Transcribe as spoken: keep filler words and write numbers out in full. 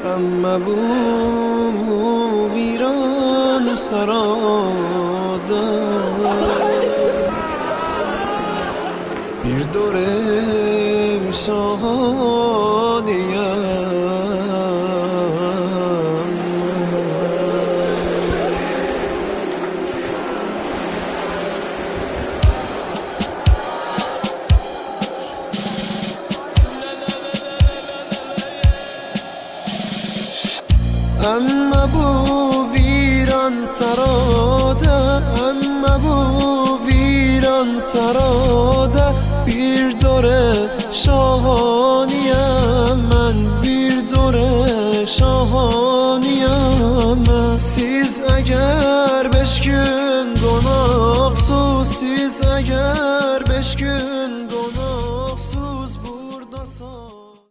اما بو ویران سرادا bir dore şahaniyem اما bu viran sarada اما bu viran sarada